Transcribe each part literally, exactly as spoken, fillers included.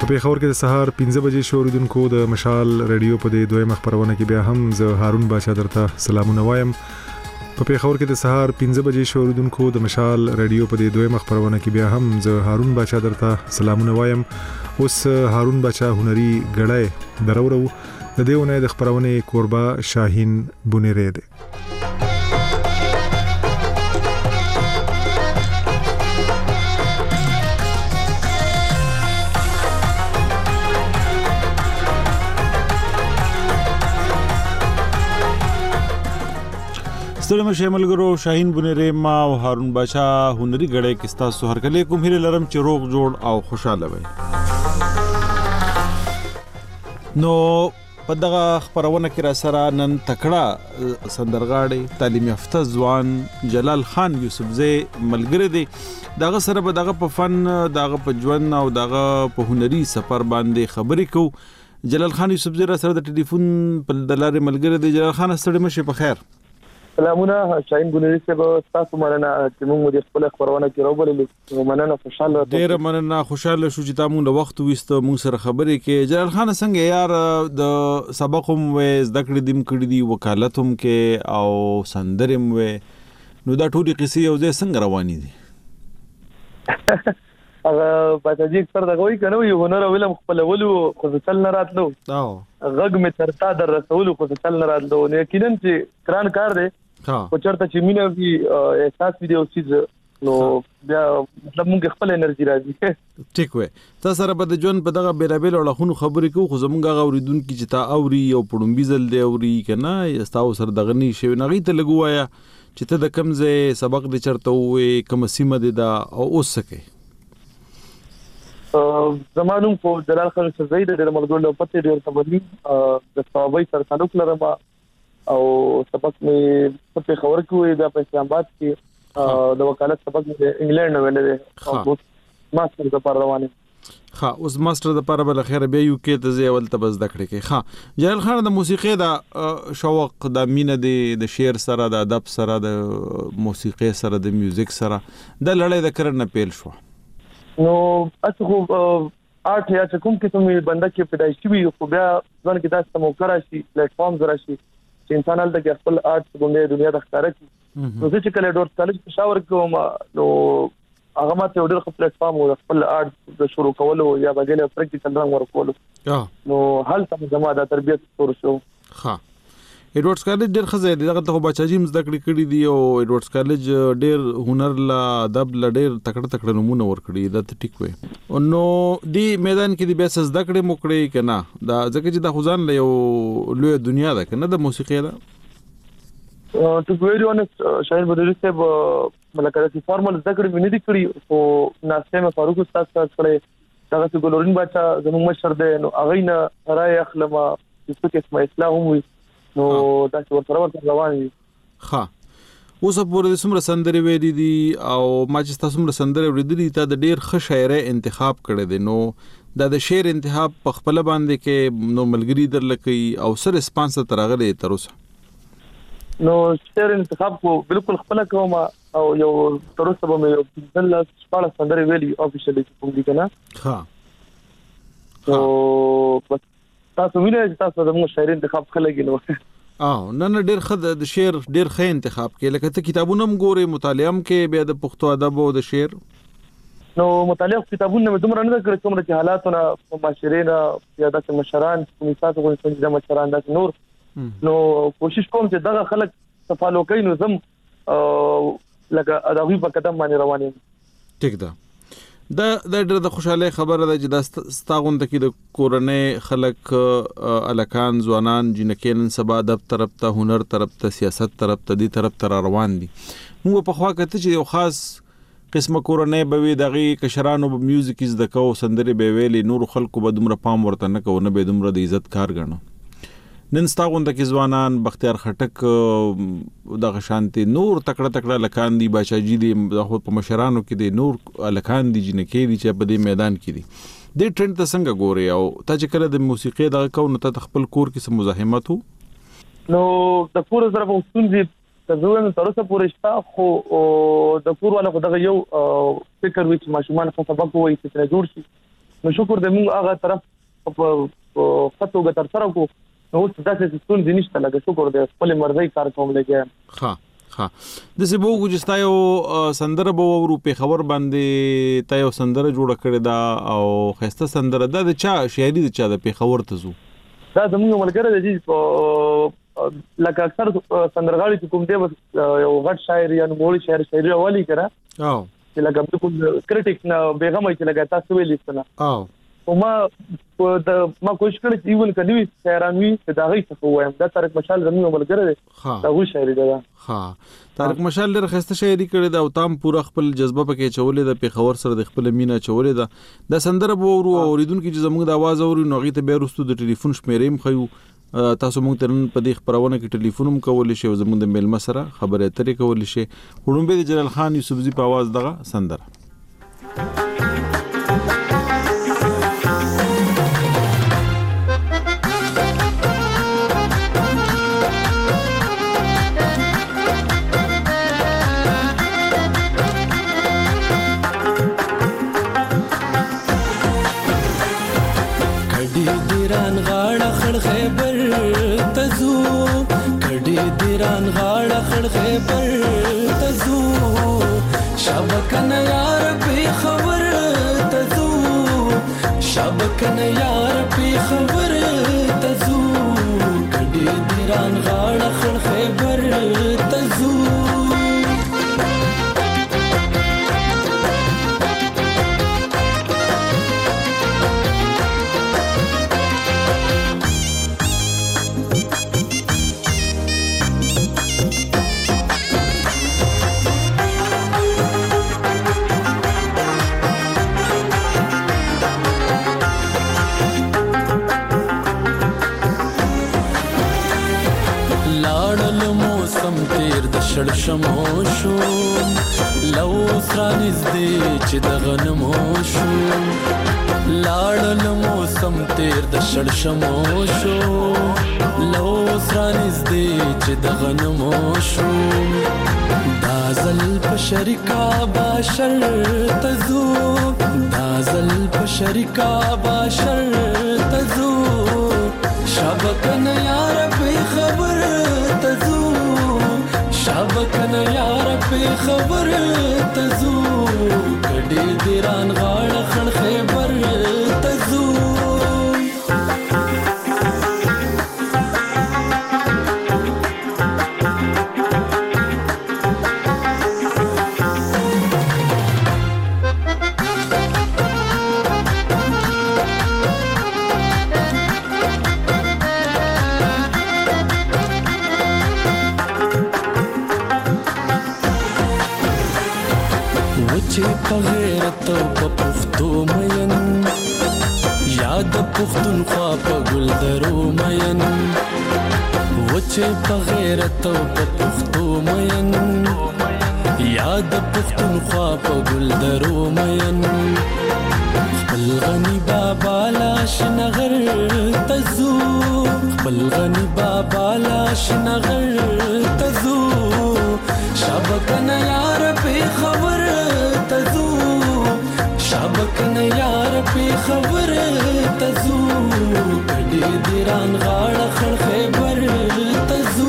په پیښور کې د سهار پنځه بجې شو اوریدونکو د مشال رادیو په دې دویمه خبرونه کې بیا هم زه هارون بادشاه درته سلامونه وایم. په پیښور کې د سهار پنځه بجې شو اوریدونکو د مشال رادیو په دې دویمه خبرونه کې بیا هم زه هارون بادشاه درته سلامونه وایم. اوس هارون بادشاه هنري غړای درورو د دېونه د خبرونه کوربه شاهین بونیری دی. ستړي مشه ملګرو، شاهین بونیری ما او هارون بادشاه هنري غړې کې تاسو هر کله کوم هیله لرم چې روغ جوړ او خوشاله وي. نو په دغه خبرونه کې را سره نن تکړه سندرغاړي تعلیم یافته ځوان جلال خان یوسفزی ملګری دی. دغه سره به دغه په فن دغه په ژوند او دغه په هنري سفر باندې خبرې کو. جلال خان یوسفزی را سره د ټلیفون په دلارې ملګری دی. جلال خان ستړي مشه په خیر. سلامونه شاهین بونیری صاحب، تاسو مننه چې موږ د خپل خبرونه کې راوبلل. مننه، خوشاله ډېر مننه، خوشاله شو چې تاسو د وخت وست موږ سره خبرې کې. جلال خان څنګه یار د سبق هم و زده کړې دیم کړې دي، وکالت هم کې او سندرم و، نو دا ټولې قصې یو ځای څنګه روانې دي؟ هغه پاتجی اکثر دغه وی کنه یو هنر ولم خپل ولو خو چل نه راتلو او غږ می ترتا در رسول خو چل نه راتلو. نو یقینا چې کران کار دی او چرته چې مینه وی احساس وی دی او چې نو بیا مطلب موږ خپل انرژي راځي. ټیک وې تاسو سره به د جون په دغه بیلابل اړخونو خبرې کوو، خو زمونږ غوړیدونکو چې تا اوري او پړومبي زل دی اوري کنه تاسو سره دغه نی شي نغې ته لګوایا چې ته د کمزې سبق دې چرته وې کوم سیمه دې دا او اوس سکے. زمانوم په جلال خان یوسفزی د ملګرو له پته ډیر تبدیل د صوابي سره تعلق لرم او سبق می په خبر کې د اسلام آباد کې د وکالت سبق د انګلند نه ویلې او ماستر د پر روانه. ها اوس ماستر د پر بل خیر به یو کې ته اول ته بس دکړه کې. ها جلال خان د موسیقي د شوق د مینه د شعر سره د ادب سره د موسیقي سره د میوزیک سره د لړۍ د کرن پیل شو. نو اته خو آرټ یا چې کوم کې ته بنده کې پیدایشي وي خو بیا ځان کې تاسو موقع راشي پلیټ فارم زرا شي چې انسان هلته کې خپل آرټ په دنیا د ښکارا کی. نو چې کله ډور کالج په شاور کوم نو هغه ماته ډېر خپل پلیټ فارم او خپل آرټ د شروع کولو یا بګل پریکټیکل رنګ ورکولو نو هلته زما د تربیت تور شو. ها ایډورډز کالج ډېر ښه دی، دغه ته بچاجیم زده کړې کړې دي او ایډورډز کالج ډېر هنر لا ادب لا ډېر تکړه تکړه نمونه ورکړي. دا ته ټیک وې نو دی میدان کې دی بیا زده کړې موکړې کنه دا ځکه چې د خزان له یو لوی دنیا ده کنه د موسیقي ده. ټو ویری اونست شاهین بونیری صاحب ملګری چې فارمل زده کړې مې نه دي کړې او ناشته مې فاروق استاد سره کړې دغه چې ګلورین بچا زموږ مشر دی نو هغه نه راي اخلم چې څه کې اسمه اسلام هم نو دا چې ورته ورته روان دي. ها اوس په ورته سمره سندري وې دي او ما چې تاسو سمره سندري وې دي ته د ډېر ښه شاعر انتخاب کړی دی. نو دا د شعر انتخاب په خپل باندې کې نو ملګری درلکې او سر ریسپانس ترغلي تر اوسه. نو شعر انتخاب کو بالکل خپل کوم او یو تر اوسه به مې یو بل شپږ سندري ویلي افیشلی کوم دي کنه. ها او بس تاسو وینئ تاسو د مو شاعر انتخاب خلګي نو او نه نه ډېر ښه د شعر ډېر ښه انتخاب کې لکه ته کتابونه هم ګورې مطالعه هم کې بیا د پښتو ادب او د شعر. نو مطالعه کتابونه مې دومره نه کړې کومه چې حالاتونه معاشرینه یا د مشران کومې تاسو کوم څه د مشران د نور نو کوشش کوم چې دغه خلک صفالو کوي نو زم لکه ادبي په قدم باندې روان یم. ټیک ده. دا د ډېر د خوشاله خبره ده چې دا ستاغون د کې د کورنۍ خلک الکان ځوانان جنکین سبا ادب طرف ته هنر طرف ته سیاست طرف ته دي طرف ته روان دي. موږ په خوا کته چې یو خاص قسمه کورنۍ به وي دغه کشرانو به میوزیک زده کو سندري به ویلي نور خلکو به دومره پام ورته نه کو نه به دومره د عزت کار غنو. نن ستاغون د کې ځوانان بختیار خټک دغه شانتي نور تکړه تکړه لکان دي بچاجي دي د په مشرانو کې دي نور لکان دي جنکې دي چې په دې میدان کې دي. د ټرند ته څنګه ګوري او تا چې کله د موسیقي دغه کو نو ته خپل کور کې سم مزاحمت وو؟ نو د کور سره په ستونزې تزوین تر اوسه پورې شته خو د کور والا خو دغه یو فکر وچ ماشومان په سبق وایي چې جوړ شي نو شکر دې موږ هغه طرف په خطوګه تر سره کو نو اوس داسې ستون دي نشته لکه شکر دې خپل مرزي کار کوم لګیا ها ها د سی بو ګجستا یو سندره بو ورو په خبر باندې تا یو سندره جوړ کړی دا او خسته سندره دا د چا شاعري د چا د په خبر ته زو دا زموږ ملګری دی لکه اکثر سندرغاړي چې کوم دی یو غټ شاعر یا نوړي شاعر شاعري والی کړه او چې لکه بالکل کریټیک نه بیغمه چې لکه تاسو ویل استنه او ما د ما کوشش کړی چې ایون کدی شاعران وی دا غي څه وایم دا طارق مشال زموږ ملګری دی دا و شاعري دا ها طارق مشال ډېر خسته شاعري کړی دا او تام پورا خپل جذبه پکې چولې د پیښور سره د خپل مینا چولې دا د سندره بو ورو اوریدونکو چې زموږ د आवाज اوري نو غي ته به رستو د ټلیفون شمیرې مخیو تاسو مونږ ترن په دې خبرونه کې ټلیفون هم کولای شئ زموږ د میل مسره خبرې اترې کولای شئ وړومبه د جلال خان یوسفزي په आवाज دغه سندره دیران غاړه خړ خیبر تزو کډي دیران غاړه خړ خیبر تزو شبکن یار په خبر تزو شبکن یار په خبر تزو کډي دیران غاړه خړ خیبر تزو شړ شمو شو لو سرانز دې چې د غنمو شو لاړل موسم تیر د شړ شمو شو لو سرانز دې چې د غنمو شو دازل په شریکا باشر تزو دازل په شریکا باشر تزو شبکن یار په خبر تزو شبکن یار په خبر تزو کډي دیران غاړه خړ خیبر تزو په غیرت او په پښتو مین یاد پښتونخوا په ګل درو مین وچه په غیرت او په پښتو مین یاد پښتونخوا په ګل درو مین خپل غنی بابا لاش نغر تزو خپل غنی بابا لاش نغر تزو شبکن یار په خبر تزو شبکن یار په خبر تزو کډي دیران غاړه خړ خیبر تزو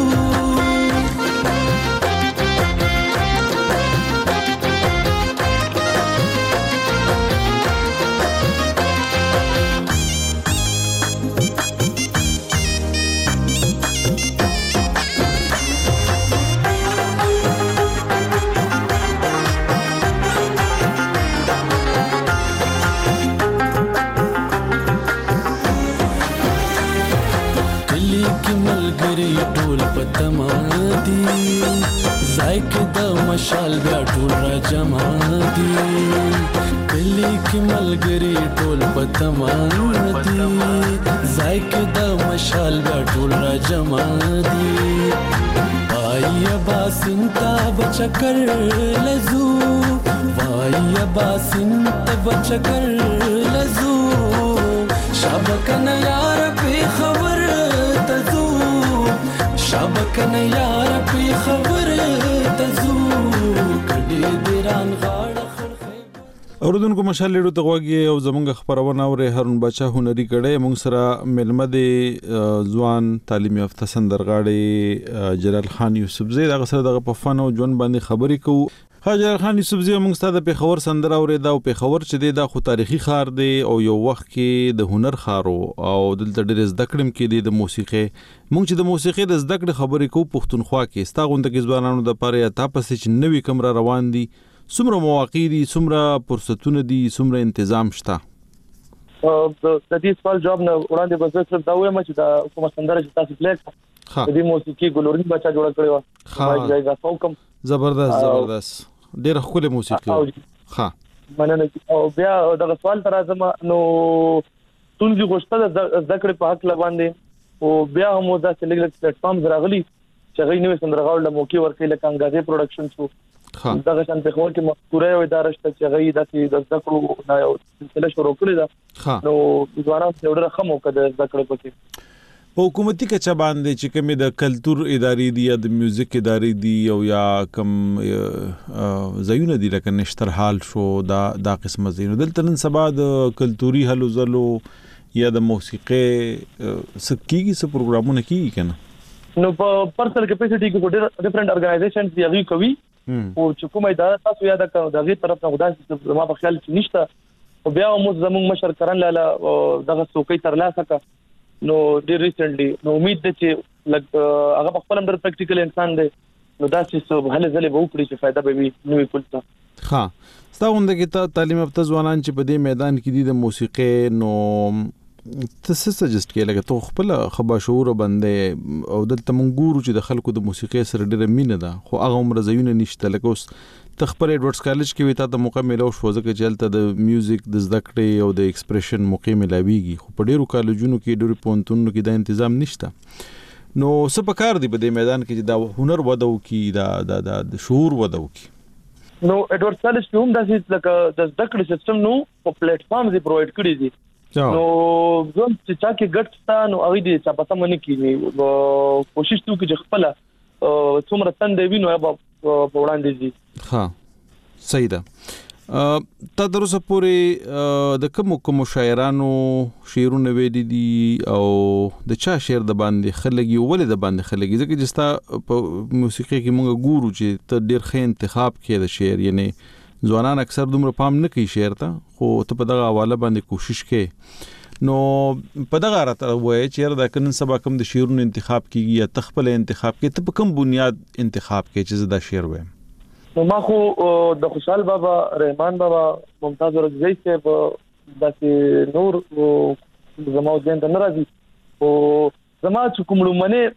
ټول پتما دي زایک د مشال بیا ټول را جمع دي کلی کی ملګری ټول پتما دي زایک د مشال بیا ټول را جمع دي وای باسنتا بچکر لزو وای باسنتا بچکر لزو شبکن یار په خبر تزو شبکن یار په خبر تزو کډي دیران غاړه اوردونکو مشال لیډو ته غوږی او زمونږ خبرونه اوري هارون بچا هنري کړي موږ سره ملمه د ځوان تعلیم یافته سندرغاړي جلال خان یوسفزی دغه سره دغه په فن او ژوند باندې خبرې کوو. جلال خان یوسفزی موږ ستاسو په خبر سندره اوري دا په خبر چې دی دا خو تاریخي خار دی او یو وخت کې د هنر خارو او دلته ډېر زده کړم کې دی د موسیقي. موږ چې د موسیقي د زده کړې خبرې کوو پښتونخوا کې ستاغونده کې ځوانانو د پاره یا تاسو چې نوې کمره روان دي څومره مواقع دي څومره فرصتونه دي څومره تنظیم شته؟ د دې سوال جواب نه وړاندې به زه دا وایم چې دا کومه سندره چې تاسو پلی کړه د دې موسیقي ګلورین بچا جوړ کړی و ما جایګه فوکم زبردست زبردست ډېر ښکلی موسیقي ها مننه. او بیا دا سوال تر ازم نو تونځي غوښته د ذکر په حق باندې او بیا هم دا چې لګل پلیټ فارم راغلي چې غي نوې سندرغاړو له موقع ورکړي لکه انګازې پروډکشن شو دغه شان په خور کې مذکوره یو اداره شته چې غي د ذکر نه یو سلسله شروع کړې ده نو ځوانان څو ډېر خمو کده ذکر پکې په حکومتي کچا باندې چې کومه د کلچر ادارې دي یا د میوزیک ادارې دي او یا کم زایونه دي لکه نشتر حال شو دا دا قسمه زینو دلته نن سبا د کلچوري هلو زلو یا د موسیقي سکیږي څه پروګرامونه کیږي کنه نو په پرسنل کیپاسټي کې ډېر ډیفرنٹ ارګنایزیشنز دی هغه کوي او چې کومه اداره تاسو یاد کړئ دغه طرف نه خدای چې ما په خیال کې نشته او بیا مو زموږ مشر کرن لاله دغه څوکۍ ترلاسه کا نو ډېر ریسنټلی نو امید ده چې لګ هغه په خپل اندر پریکټیکل انسان دی نو دا چې هله زله به وکړي چې فائدہ به وي نوې کولته. ها ستاسو کې ته تعلیم یافته ځوانان چې په دې میدان کې دي د موسیقي نو تاسو سجست کې لکه تو خپل خبا شعور باندې او دلته مونږ ګورو چې د خلکو د موسیقي سره ډېر مینه ده خو هغه عمر زیونه نشته لکه اوس تخپل ایډورډز کالج کې وي ته موقع ملو شو ځکه چې هلته د میوزیک د زده کړې او د ایکسپریشن موقع ملاويږي خو په ډیرو کالجونو کې ډیرو پونتونو کې دا تنظیم نشته. نو څه پکار دی په دې میدان کې چې دا هنر ودو کې دا د د شعور ودو کې نو ایډورډز کالج کې هم داسې لکه د زده کړې سیستم نو په پلیټ فارم دی پرووایډ کړی دي نو زم چې چا کې ګټ ستا نو هغه دې چا پته منی کیږي کوشش تو کې خپل څومره تند دی نو په وړاندې دي. ها صحیح ده. تا تر پورې د کوم کوم شاعرانو شعرونه ویلي دي او د چا شعر د باندې خلګي ولې د باندې خلګي ځکه چې ستا په موسیقي کې موږ ګورو چې ته ډېر ښه انتخاب کې د شعر یعنی ځوانان اکثر دومره پام نه کوي شعر ته خو ته په دغه حواله باندې کوشش کوي نو په دغه راته وایي چې دا کنن سبا کوم د شعرونو انتخاب کیږي یا تخپل انتخاب کوي ته په کوم بنیاد انتخاب کوي چې زدا شعر وایم؟ نو ما خو د خوشحال بابا رحمان بابا ممتاز ورغزی صاحب داسې نور زما ځین ته ناراضي او زما چې کوم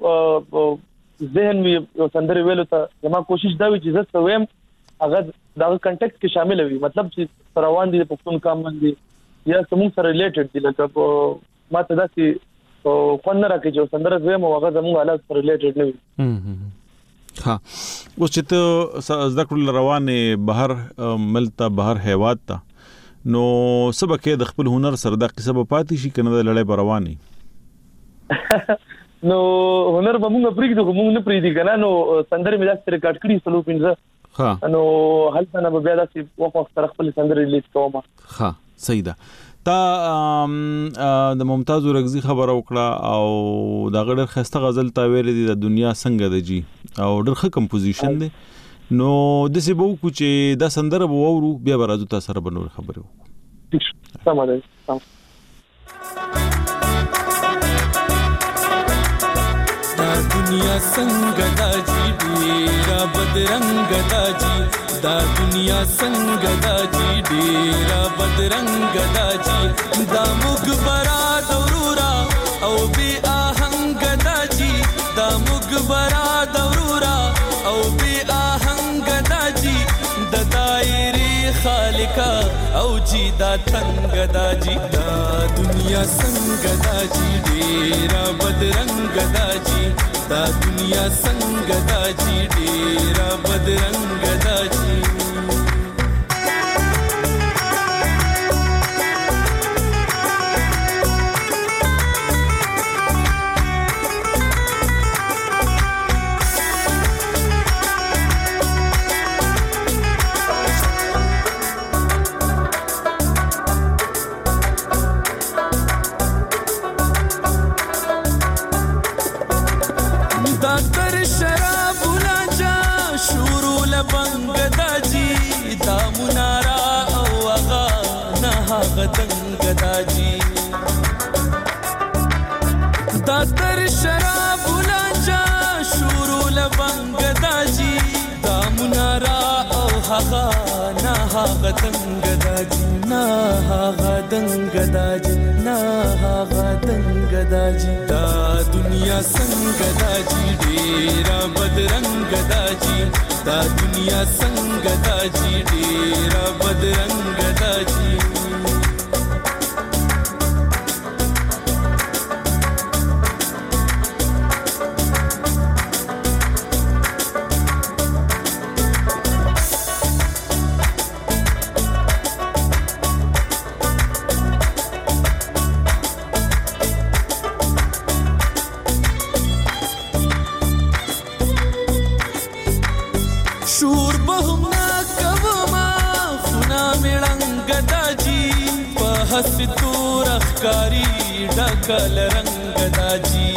لمنه ذهن وی سندره ویلو ته زما کوشش دا وی چې زه ویم هغه دا کنټیکست کې شامل وي مطلب چې روان دي پښتون کام باندې یا سمون سره ریلیټډ دي لکه ما ته داسې خو نه راکې چې سندره ویم او هغه زموږ حالات سره ریلیټډ نه وي. ها اوس چې ته ذکر روانه بهر ملته بهر هیواد ته نو سبکه د خپل هنر سره د قصه په پاتې شي کنه د لړۍ رواني نو هنر به موږ پریږدو موږ نه پریږدي کنه نو سندره مې داسې ریکارډ کړی سلو پنځه ها نو هلته نه به بیا داسې وخت وخت سره خپل سندره ریلیز کوم. ها صحیح ده. تا د ممتاز ورغزی خبر وکړه او دا غړ خسته غزل تا ویل دي د دنیا څنګه د جی او ډېر ښه کمپوزیشن دی نو د سی بو کو چې دا سندره به وورو بیا برازو تاسو سره بنور خبرو. سم ده. دا دنیا څنګه د جی ډیرا بدرنګ د جی دا دنیا څنګه د جی ډیرا بدرنګ د جی دا مغبرا دورورا او بی آهنګ د جی دا مغبرا دورورا او بی آهنګ د جی د دایری خالقا او جی دا څنګه د جی دا دنیا څنګه د جی ډیرا بدرنګ د جی دا دنیا څنګه د جی ډیرا بدرنګ د جی دا تر شراب لاجا شورو لبنګ داجی دا منارا او اغا نه غدنګ داجی دا تر شراب لاجا شورو لبنګ داجی دا منارا او اغا نه غدنګ داجی نه غدنګ داجی نه غدنګ داجی دا دنیا څنګه داجی ډیرا بدرنګ داجی دا دنیا څنګه داجی ډیرا بدرنګ داجی ستور اخکاری ډکل رنگ داجی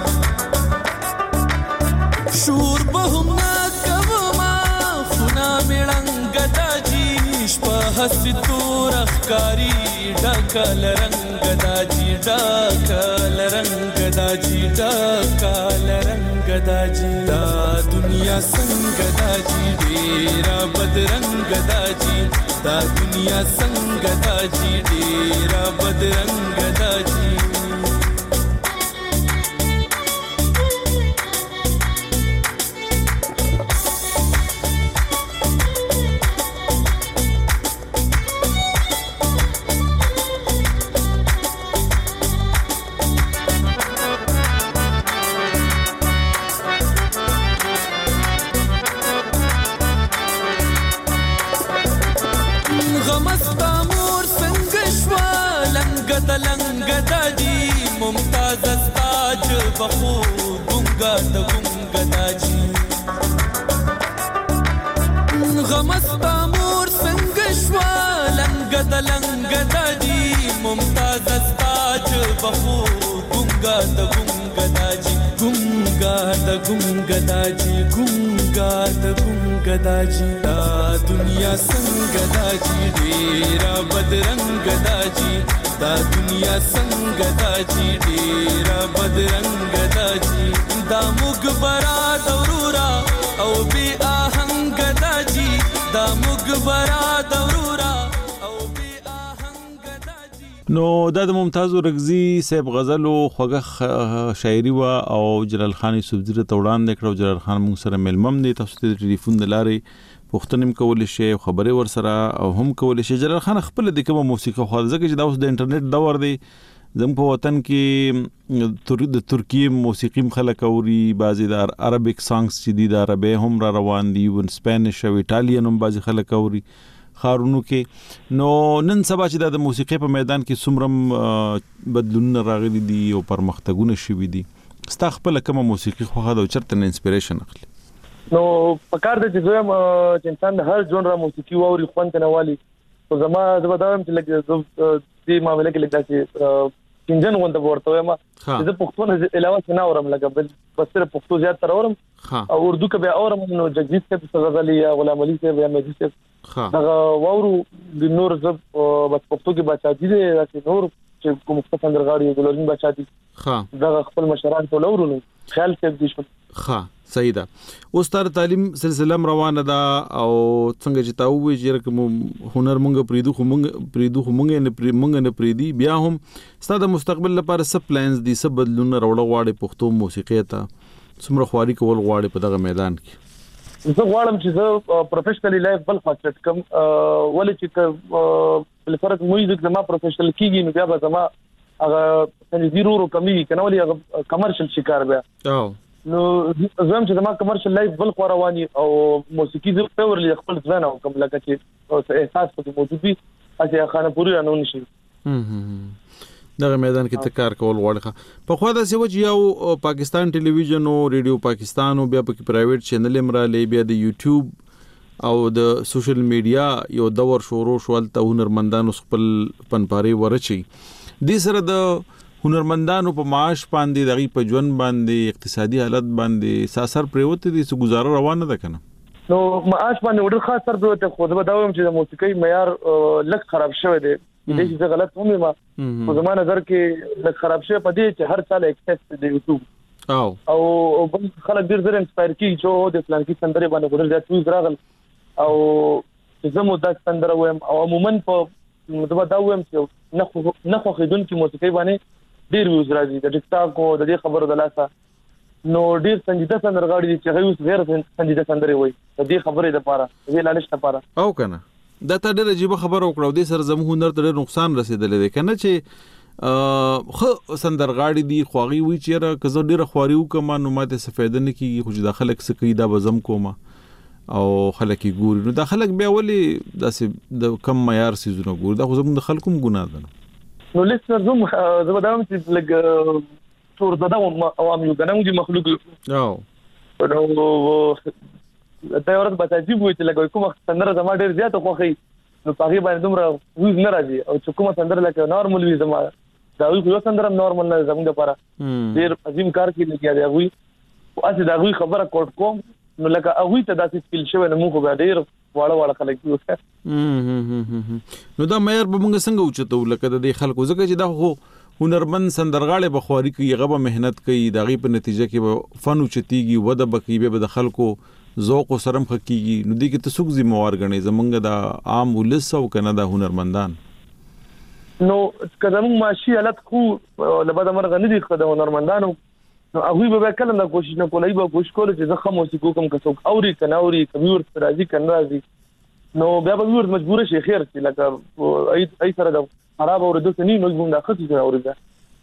شور بهم نا کوما خنا مړنګ داجی شپه ستور اخکاری ډکل رنگ داجی ډکل رنگ داجی ډکل رنگ داجی دا دنیا څنګه داجی ډیرا بدرنګ داجی دا دنیا څنګه داجی ډیرا بدرنګ داجی بخو ګونګا د ګونګا داجی غمستا مور څنګه شوا لنګ د لنګ داجی ممتاز استاج بخو ګونګا د ګونګا داجی ګونګا د ګونګا داجی ګونګا د ګونګا داجی دا دنیا څنګه داجی ډیرا بدرنګ داجی دا دنیا څنګه داجی ډیرا بدرنګ داجی دا مغبرا دورورا او بی آهنګ داجی دا مغبرا دورورا او بی آهنګ داجی. نو دا د ممتاز رغزی صاحب غزل او خوږه شاعري وا او جلال خان یوسفزی ته وړاندې کړو. جلال خان موږ سره ملمم دی، تاسو ته ټلیفون دلاري پښتنم کول شي، خبري ور سره او هم کول شي. جلال خان خپل د کومه موسیقي خو ځکه چې دا اوس د انټرنیټ دور دی، زموږ په وطن کې د ترکیه موسیقي خلک اوري، بعضی د عربیک سانګز چې دي د عربی هم را روان دي، ون سپانیش او ایټالین هم بعضی خلک اوري خارونو کې. نو نن سبا چې د موسیقي په میدان کې څومره بدلونونه راغلي دي او پرمختګونه شوي دي، ستا خپل کومه موسیقي خو دا چرته انسپیریشن اخلي؟ نو پکار د چې دویم چې انسان د هر ژانر موسیقي واوري خوند نه والی. او زما زما دا هم چې لکه دې معاملې کې لکه چې چنجن غونډه ورته وایم چې د پښتو نه علاوه څه نه اورم، لکه بس صرف پښتو زیات تر اورم او اردو کې به اورم. نو جگجیت صاحب غزلی یا غلام علي صاحب یا مهدي صاحب دا واورو د نور زب بس پښتو کې بچا دي چې نور چې کوم څه سندرغاړي ګلورین بچا دي دا خپل مشران ټول اورو خیال صاحب دي شو. ها صحیح ده. اوس تر تعلیم سلسله روانه ده او څنګه چې تاسو وی چې کوم هنر مونږ پریدو خو مونږ پریدو خو مونږ نه پری مونږ نه پریدي، بیا هم ستاسو مستقبل لپاره څه پلانز دي، څه بدلونه راوړل غواړي پښتو موسیقي ته، څومره خواري کول غواړي په دغه میدان کې؟ زه غواړم چې زه پروفیشنلی لایف بل خاصیت کم ولې چې بل فرق موزیک زما پروفیشنل کیږي نو بیا به زما هغه زیرو کمی کنه ولې هغه کمرشل شکار بیا او نو زم چې زما کمرشل لایف بل خو رواني او موسیقي زه پورلی خپل ځان او کوم لکه چې احساس پکې موجود وي اته خانه پوری نه نشي. دغه میدان کې تکار کول غواړي. په خو دا سوي یو پاکستان ټلویزیون او ریډیو پاکستان او بیا په پرایویټ چینل مرالې بیا د یوټیوب او د سوشل میډیا یو دور شروع شول ته هنرمندانو خپل پنپاري ورچی. د سره د هنرمندانو په معاش باندې دغه په ژوند باندې اقتصادي حالت باندې ساسر پریوت دي چې گزاره روانه ده کنه نو معاش باندې ډېر خاص سر پریوت خو دا وایم چې د موسیقي معیار لږ خراب شوی دی دې چې غلط هم ما په زمانه نظر کې لږ خراب شوی په دې چې هر سال ایکسس دی یوټیوب او او بل خلک ډېر زر انسپایر کی چې د فلان کې سندره باندې ډېر زیات ویز راغل او زموږ د سندره وایم او عموما په دا دا وایم چې نه نه خو خیدون کې موسیقي باندې ډېر ویز راځي د ټیک ټاک او د دې خبرو د لاسه نو ډیر سنجیده سندرغاړي دي چې غوښ غیر سنجیده سندري وي د دې خبرې لپاره د لالچ لپاره او کنه دا ته ډېر عجیب خبره وکړو د سر زموږ هنر ته نقصان رسیدلې ده کنه چې خو سندرغاړي دي خوغي وي چې را کزه ډېر خواريو کما نو ماته سفیده نه کیږي خو د خلک سکی دا بزم کومه او خلک ګوري نو دا خلک بیا ولي داسې د کم معیار سيزونه ګور دا خو زموږ د خلکو ګناه ده نو لسه زوم زبدام چې لګ تور ددا او ام یو غنم دي مخلوق او نو دا ورته بتاجي وي چې لګوي کوم سندره زما ډیر زیات خوخي نو پاغي باندې دومره ویز نه راځي او چې کوم سندره لکه نارمل ویز زما دا وی یو سندره نارمل نه زموږ لپاره ډیر عظیم کار کې لګیا دی وی او اته دا وی خبره کوټ کوم نو لکه هغه ته داسې فیل شوی نو موږ به ډیر واړه واړه خلک یو نو دا مېر به موږ څنګه اوچتو لکه د خلکو ځکه چې دا خو هنرمند سندرغاړي بخواري کوي غو مهنت کوي دغه په نتیجه کې فن اوچتيږي وده بکی به د خلکو ذوق او سرم حقيقي نو دي کې تسوک ذمہوار غني زمونږ د عام ولس او کنه د هنرمندان نو کله موږ ماشي حالت خو لبد مرغ نه دي خدای هنرمندانو نو هغه به کله نه کوشش نه کولای به کوشش کول چې زه خمو سکو کوم کڅوک اوري کنه اوري کمیور راځي کنه راځي نو بیا به ور مجبور شي خیر چې لکه ای ای سره د خراب اور د سنې نو موږ د خصي سره اورځه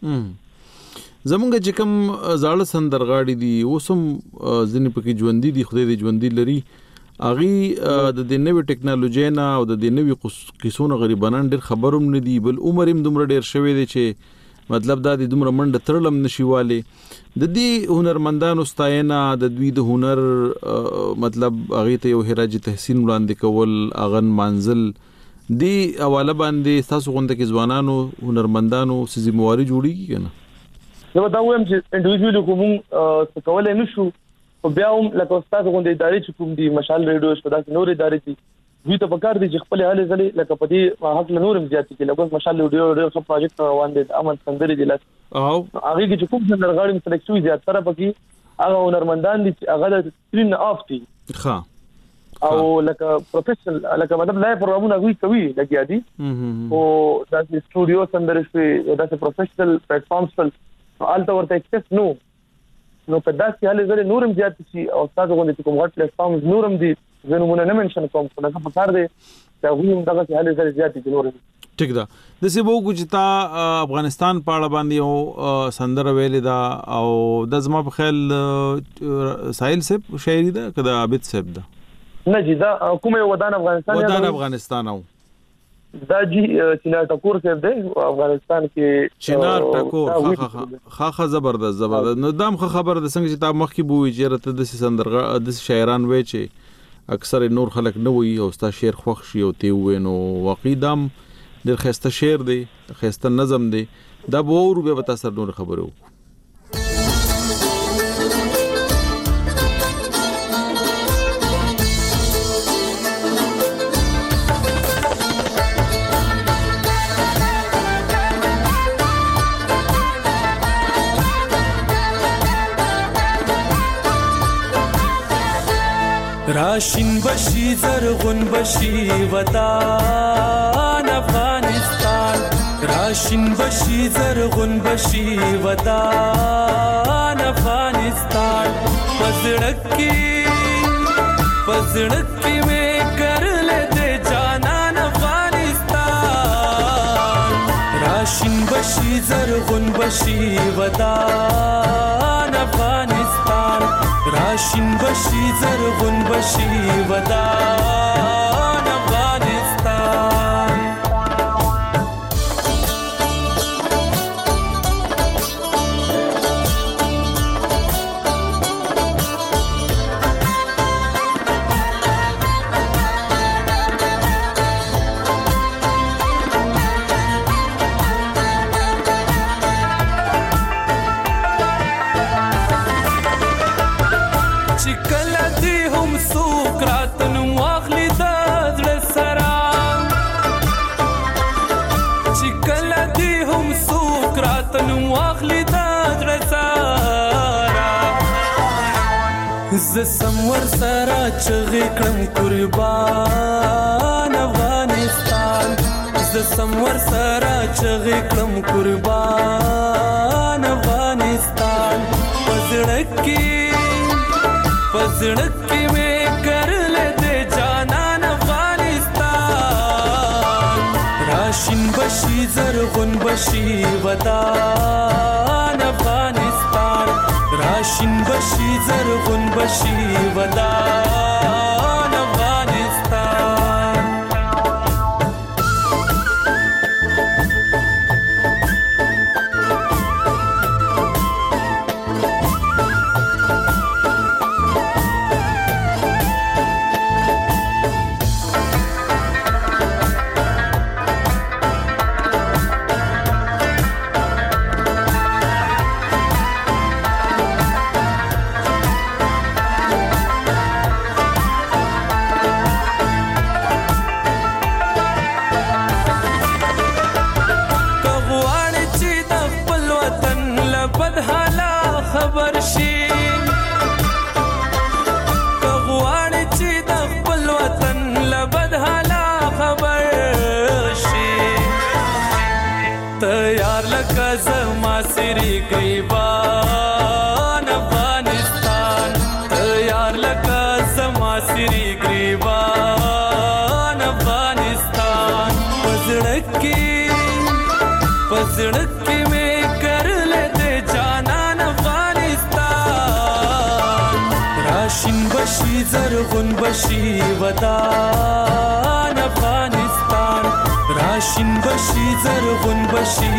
زمونږ چې کوم زاړه سندرغاړي دي اوسم ځنې پکې ژوندۍ دي خدای دې ژوندۍ لري اغي د دې نوې ټکنالوژي نه او د دې نوې قصونو غریبانان ډېر خبروم نه دي بل عمر هم دومره ډېر شوی دی چې مطلب دا د دومره منډه ترلم نشيواله د دې هنرمندانو ستاینه د دوی د هنر مطلب اغه ته یو هراجي تحسین وړاندې کول اغن منزل دی حواله باندې تاسو غونډه کې ځوانانو هنرمندانو سزي مواري جوړیږي کنه نو دا وایم چې انډیویډوال کوم څه کولای نشو او بیا هم لکه استاد غونډه ادارې چې کوم دي مشال ریډیو شپه دا نور ادارې دي دوی ته پکار دي چې خپل حالې ځلې لکه پدې حق له نورم زیات کې لکه مشال ریډیو ډېر ښه پروجیکټ روان دي امن سندري دي لاس او هغه کې کوم سندرغاړي سلیکټ زیات سره پکې هغه هنرمندان دي چې هغه د سکرین اف دي ښه او لکه پروفیشنل لکه مطلب لای پروګرامونه کوي کوي لګیا دي او د سټوډیو سندري په داسې پروفیشنل پلیټ فارمز په آلته ورته اکسس نو نو په داسې حالې زره نورم زیات شي او تاسو غوښتل کوم غټ پلیټ فارمز نورم دي زنمونه نه منشن کوم څه په کار دي دا هم دغه حالې زره زیات دي نورم ټیک ده د سی بو کوجتا افغانستان په اړه باندې او سندره ویل دا او د زما په خیال ساحل صاحب شاعری ده کدا عابد صاحب ده نه جی دا کومه ودان افغانستان ودان افغانستان او دا جی چینار ټکور صاحب دی افغانستان کې چینار ټکور خا خا زبردست زبردست نو دام خبر د څنګه چې تا مخ کې بووي چې رته د سندرغه د شاعران وای چې اکثر نور خلک نه وي او ستا شعر خوښ شي او تی وې نو وقیدام ډېر خسته شعر دی خسته نظم دی دا به ورو به تاسو نور خبرو راشن بشي زرغون بشي وطن افغانستان راشن بشي زرغون بشي وطن افغانستان پزړکی پزړکی مې کرل دې جانان افغانستان راشن بشي زرغون بشي وطن افغانستان راشن بشي زرغون بشي ودان افغانستان ز سمور سره چغې کړم قربان افغانستان ز سمور سره چغې کړم قربان افغانستان پزړه کې پزړه کې مې کرل دې جانان افغانستان راشین بشي زرغون بشي ودان افغانستان راشین بشي زرغون بشي ودان افغانستان زما سری گریبان افغانستان تیار لکا زما سری گریبان افغانستان پزړکی پزړکی میں کرل دے جانان افغانستان راشین بشی زرغون بشی ودان افغانستان راشین بشي زرغون بشي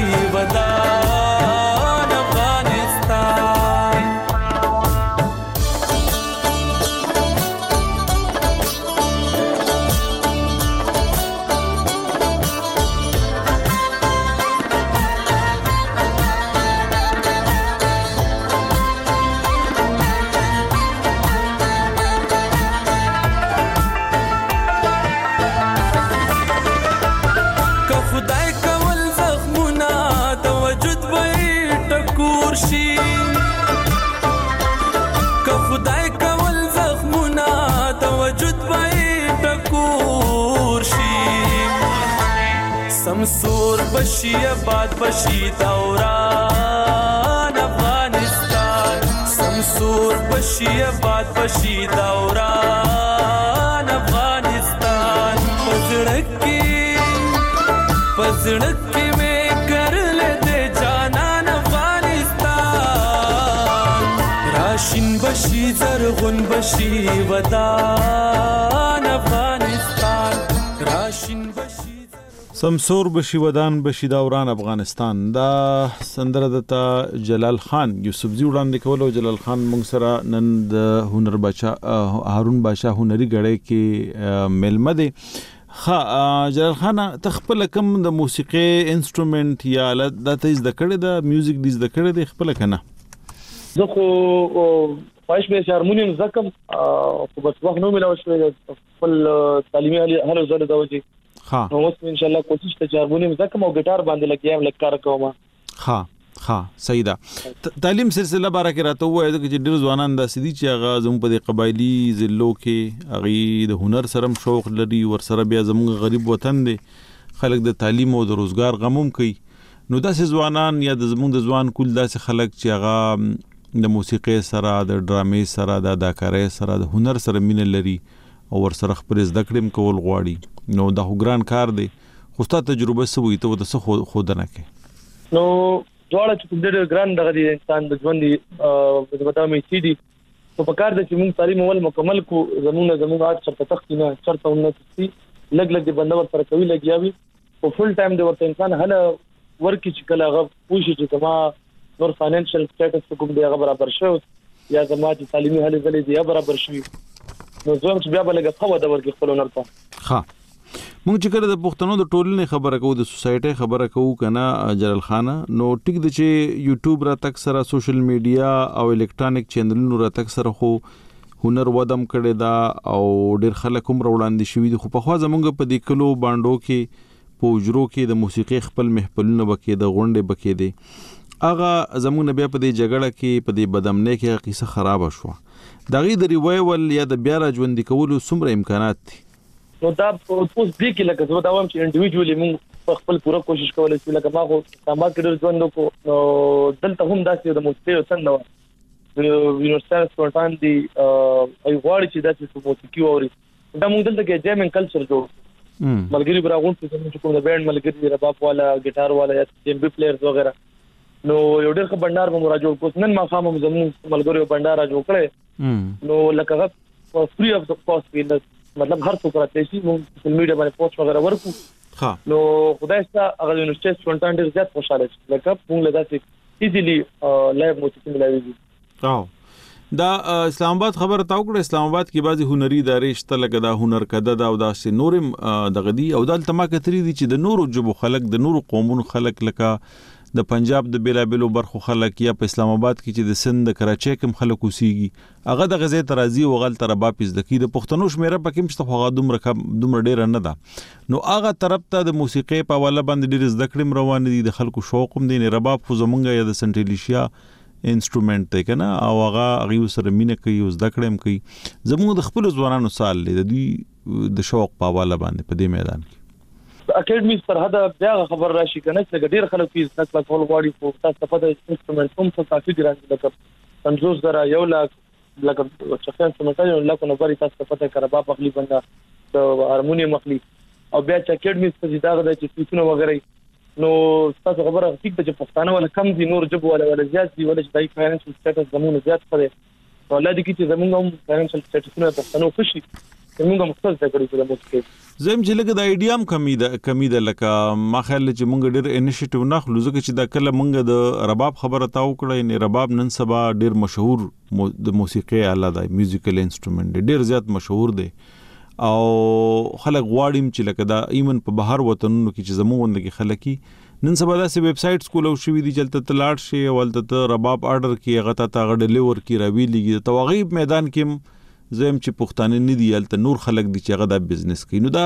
ودان افغانستان سمسور بشي آباد بشي دوران افغانستان سمسور بشي آباد بشي دوران افغانستان پزړکی پزړکی میں کرل دے جانان افغانستان راشین بشي زرغون بشي ودان افغانستان راشین بشي سمسور بشي ودان بشي دوران افغانستان دا سندره دتا جلال خان یوسفزی وړاندې کول او جلال خان موږ سره نن د هنر بچا هارون بادشاہ هنري غړې کې ملمه دي خا جلال خان تخپل کم د موسیقي انسټرومنت یا آلت د تیز د کړه د میوزیک دیز د کړه د خپل کنه زه خو پښې به هارمونیم زکم خو بس وخت نو ملاوي شوی خپل تعلیمي هلو زړه دا وځي ها نو اوس ان شاء الله کوشش ته هارمونیم زکم او ګټار باندې لګیام لکار کوم ها ها صحیح ده تعلیم سلسله باره کې راته وایي چې ډېر ځوانان د سدي چې هغه زموږ په قبایلی ضلعو کې هغه د هنر سره شوق لري ور سره بیا زموږ غریب وطن دی خلک د تعلیم او د روزګار غموم کوي نو داسې ځوانان یا د زموږ د ځوان کول داسې خلک چې هغه د موسیقي سره د ډرامې سره د اداکارۍ سره د هنر سره مینه لري او ور سره خپل زده کړم کول غواړي نو دا ګران کار دی خو ستاسو تجربه سوي ته د څه خود نه کې نو دواړه چې ډېر ګران دغه دي انسان د ژوند دی په وتا مې سي دي په کار د چې موږ تعلیم اول مکمل کو زمونه زموږ اټ چرته تخت نه چرته ونه سي لګ لګ د بندور پر کوي لګیاوي او فل ټایم د ورته انسان هله ورکی چې کله هغه پوښي چې کما نور فاینانشل سټیټس کوم دی هغه برابر شو یا زموږ تعلیمي هله زلي دی برابر شوی نو زه چې بیا بلګه خو دا ورکی خپل نرته ها موږ چې کله د پښتنو د ټولنې خبره کوو د سوسایټي خبره کوو کنه جلال خان نو ټیک د چې یوټیوب را تک سره سوشل میډیا او الکترونیک چینلونو را تک سره خو هنر ودم کړي دا او ډېر خلک هم وړاندې شوي دي خو په خوا زمونږ په دې کلو باندو کې پوجرو کې د موسیقي خپل محفلونه بکې د غونډې بکې دي هغه زمونږ بیا په دې جګړه کې په دې بدامنۍ کې قصه خراب شو. دا غي د ریوایول یا د بیا را ژوند کولو څومره امکانات دي؟ نو دا اوس دې کې لکه زه دا وایم چې انډیویډوالي موږ خپل پوره کوشش کولای شو. لکه ما خو سامان کې ډېر ژوند وکړو نو دلته هم داسې د موسیقي څنګه و یونیورسيټي سپورټان دي ای غواړي چې داسې موسیقي اوري. دا موږ دلته کې جیمینګ کلچر جوړ ملګری براغون چې کوم د بینډ ملګری رباب والا ګټار والا یا جیم بي پلیئرز وغیرہ نو یو ډېر ښه بندر به مراجعه کوس. نن ما خامو زموږ ملګری بندر راجو کړی نو لکه هغه فری اف د کاست ویل مطلب هر څوک راځي چې موږ سوشل میډیا باندې پوسټ وغیرہ ورکو. ها نو خدای ستا هغه یونیورسيټي سپورټان ډېر زیات خوشاله شي لکه موږ له داسې ایزیلی لایو موسیقي ملایوي. او دا اسلام آباد خبره تاو کړه. اسلام آباد کې بعضی هنري ادارې شته لکه دا هنر کده دا او دا سه نورم د غدي او دلته ما کتري دي چې د نورو جبو خلک د نورو قومونو خلک لکه د پنجاب د بیلابلو برخو خلک یا په اسلام آباد کې چې د سند د کراچۍ کوم خلک اوسېږي هغه د غزې ترازی او غل تر بابز د کی د پښتنو شمیره پکې مشته خو غادوم رقم دومره ډیر نه ده نو هغه طرف ته د موسیقي په حواله باندې ډیر زده کړم روان دي د خلکو شوق هم دي نه رباب خو زمونږ یا د سنټریلیشیا انسټرومنت دی کنه او هغه غي سره مینه کوي او زده کړم کوي زموږ د خپل ځوانانو سال د دې د شوق په حواله باندې په دې میدان کې اکیډمیز پر هدا بیا خبر راشي کنه چې ډیر خلک فیس تک کول غواړي خو تاسو په دې انسټرومنت کوم څه کافي ګران لکه پنځوس زره یو لاک لکه چې څنګه څنګه لکه نو بری تاسو په دې کربا په خلی بندا د هارمونیم مخلي او بیا چې اکیډمیز په دې دا چې فیسونه وغیرہ نو تاسو خبره ټیک ته چې پښتانه ولا کم دي نور جبو ولا ولا زیات دي ولا چې دای فاینانشل سټیټس زموږ زیات کړي ولادي کې چې زموږ هم فاینانشل سټیټسونه پښتنو خوشي زموږ مختص ځای کړی په موسیقي زم چې لګ د ایډیام کمی ده کمی ده لکه ما خیال چې مونږ ډېر انیشیټیو نه خلوزه چې دا کله مونږ د رباب خبره تاو کړی نه رباب نن سبا ډېر مشهور د موسیقي آله ده میوزیکل انسټرومنت ډېر زیات مشهور دی او خلک غواړي چې لکه دا ایمن په بهر وطنونو کې چې زموږ کې خلکي نن سبا داسې ویب سایټس کولو شوې دي چې تل لاړ شي ولته رباب آرډر کې هغه ته غډلور کې راوي لګي توغیب میدان کې زم چې پښتانه نه دی الته نور خلک دي چې هغه د بزنس کوي نو دا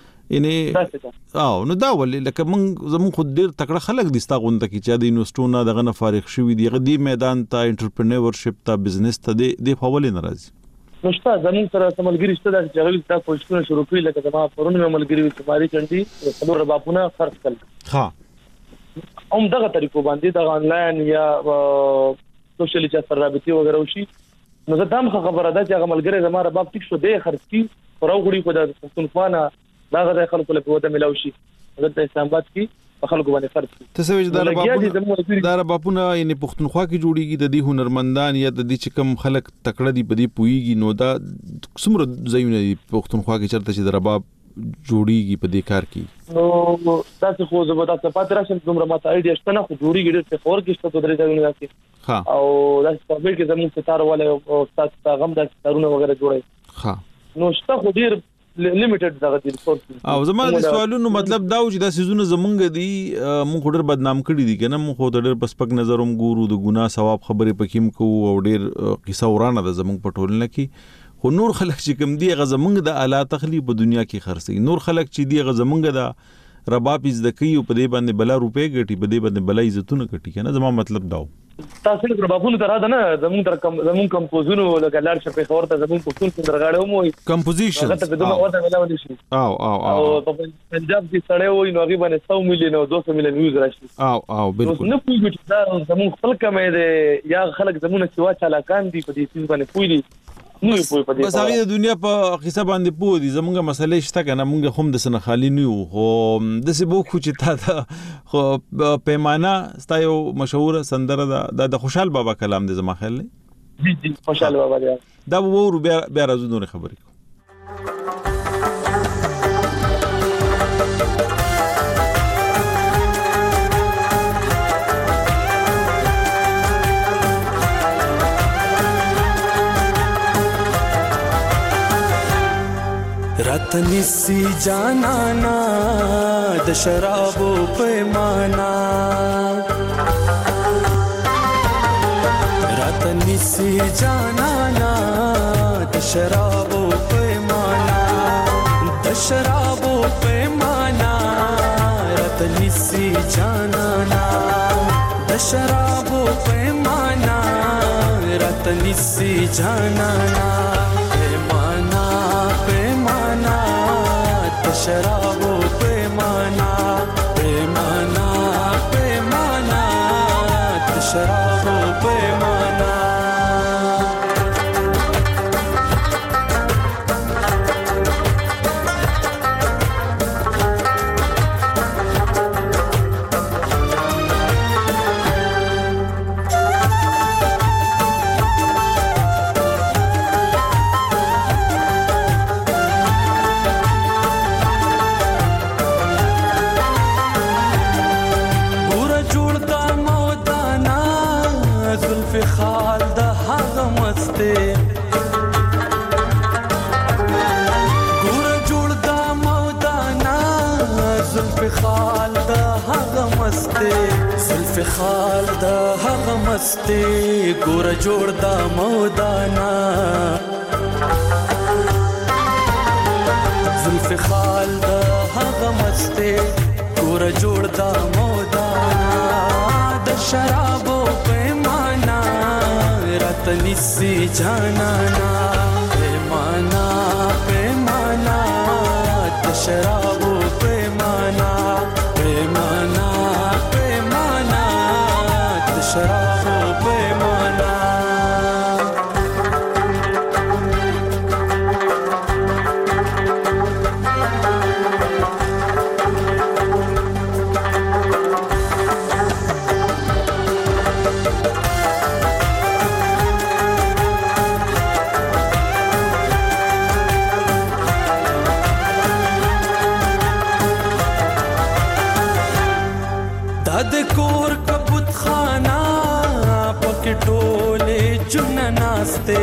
یعنی او نو دا ولې لکه موږ زموږ خود ډیر تکړه خلک دي ستاغونده کې چې د یونیورسيټونو دغه نه فارغ شوی دی غدي میدان ته انټرپرینورشپ ته بزنس ته د فاولې ناراضي نو شته زموږ سره سملګری شته چې هغه تا کوښښونه شروع کړي لکه زما پرونه ملګری چې ماري چنډي څلور ربابونه خرڅ کړل ها هم دغه طریقو باندې د انلاین یا سوشل میډیا سره رابطه وغیرہ وشي نو زه دام خبره ده چې هغه ملګری زما رباب ټیک شو دی خرڅ کی فراغړي کو د پښتونخوا دا غره خلکو له وته ملاوي شي دلته اسلام آباد کې خلکو باندې خرڅ کی ته سوي دا ربابونه دا ربابونه یعنی پښتونخوا کې جوړیږي د دې هنرمندان یا د دې چې کم خلک تکړه دي په دې پويږي نو دا څومره ځایونه دي پښتونخوا کې چرته چې د رباب جوړیږي په دې کار کې نو تاسو خو زبردست پاتې راشم دومره ماته ایډیا شته نه خو جوړیږي ډېر څه خور کې شته درې ځایونه راځي ها او دا په بل کې زموږ ستاره ولا او تاسو غم د ستارونه وغیرہ جوړي ها نو شته خو ډېر لیمیټډ دغه دي ریسورس او زموږ د سوالونو مطلب دا و چې دا سيزونه زمونږ دي مونږ ډېر بدنام کړی دي کنه مونږ ډېر پسپک نظروم ګورو د ګناه ثواب خبرې پکېم کو او ډېر قصه ورانه ده زمونږ په ټولنه کې خو نور خلک چې کوم دی غزمنګ د اعلی تخلی په دنیا کې خرڅي نور خلک چې دی غزمنګ د رباب از د کیو په دې باندې بلا روپې ګټي په دې باندې بلا عزتونه ګټي کنه زما مطلب داو تاسو د ربابونو تر دا نه زمون تر کم زمون کمپوزونو لکه لار شپې خورته زمون پښتون څنګه غاړو مو کمپوزیشن هغه ته دغه وته ملاوي شي او او او په پنجاب کې سړی وای نو هغه باندې سو میلیون او دوه سوه میلیون ویوز راشي او او بالکل نو پوي چې دا زمون خپل کمې ده یا خلک زمونه سوا چالاکان دي په دې څه باندې پوي نو په دې بس هغه د دنیا په قصه باندې پوه دي زمونږه مسلې شته کنه مونږ هم د سن خالی نیو خو د سی بو خو چې تا خو پیمانه ستایو مشهور سندره د د خوشحال بابا کلام د زما خیال جی جی خوشحال بابا دی دا وو بیا بیا راځو نور خبرې راتنی سی جانانا د شرابو پیمانا راتنی سی جانانا د شرابو پیمانا د شرابو پیمانا راتنی سی جانانا د शराबो पैमाना रतनी सी जानाना पैमाना पैमाना त शराबो पैमाना पैमाना पैमाना त शराबो पैमाना خال دا هغه مستی ګور جوړ دا مودانا زلف خال دا هغه مستی ګور جوړ دا مودانا د شرابو پیمانا رتنی سی جانانا پیمانا پیمانا د شرابو پیمانا پیمانا शराबो पैमाना दाद कोर कबूत खाना टोले चुन नास्ते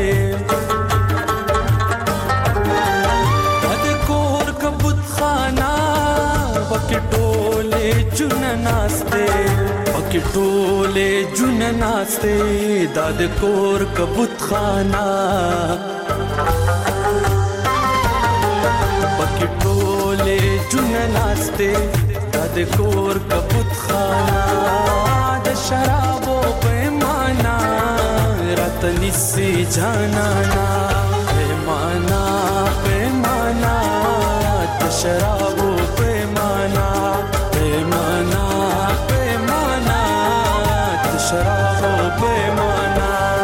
हद कोर कबूत खाना पकटोले चुन नास्ते पकटोले चुन नास्ते दाद कोर कबूत खाना पकटोले चुन नास्ते दाद कोर कबूत खाना द शराबो पैमाना रतनी सी जानाना पैमाना पैमाना त शराबो पैमाना पैमाना पैमाना त शराबो पैमाना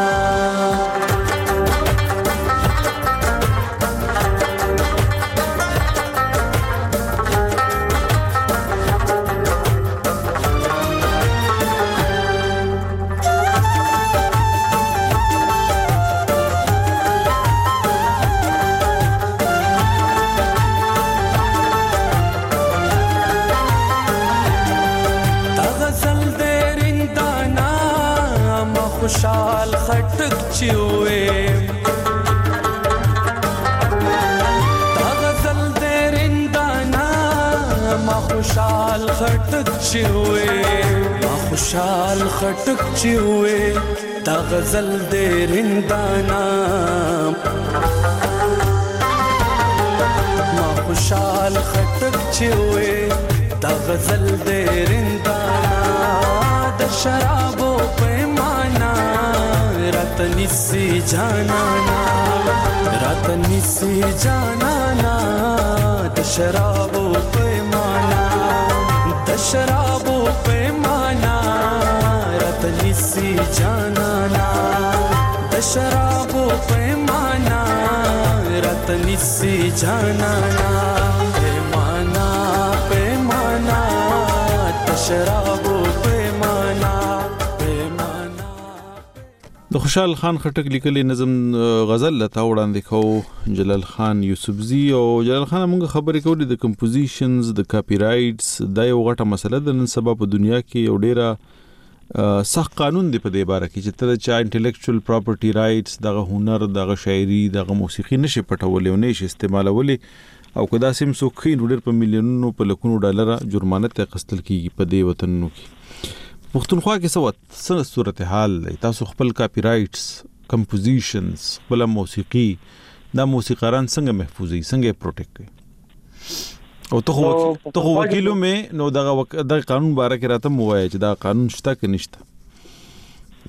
खुशाल खटक चिवे ता गजल दे रिंदाना मा खुशाल खटक चिवे मा खुशाल खटक चिवे ता गजल दे रिंदाना मा खुशाल खटक चिवे ता गजल दे रिंदाना द शराबो पैमाना रतनी सी जानाना रतनी सी जानाना द शराबो पैमाना द शराबो पैमाना रतनी सी जानाना द शराबो पैमाना रतनी सी जानाना पैमाना पैमाना द शराबो د خوشحال خان خټک لیکلي نظم غزل لته وړاندې کو جلال خان یوسفزی او جلال خان موږ خبرې کولې د کمپوزیشنز د کاپی رائټس دا یو غټه مسله ده نن سبا په دنیا کې یو ډیره سخت قانون دی په دې باره کې چې ته چا انټلیکچوال پراپرټي رائټس دغه هنر دغه شاعري دغه موسیقي نشي پټولې او نشي استعمالولې او کدا سیم سو خین ډیر په میلیونونو په لکونو ډالر جرمانه ته قستل کیږي په دې وطنونو کې پښتونخوا کې سوت سره صورتحال تاسو خپل کاپی رائټس کمپوزیشنز خپل موسیقي دا موسیقاران څنګه محفوظي څنګه پروټیکټ کوي او ته ته وکیلو مې نو دا د قانون باره کې راته موایي چې دا قانون شته کې نشته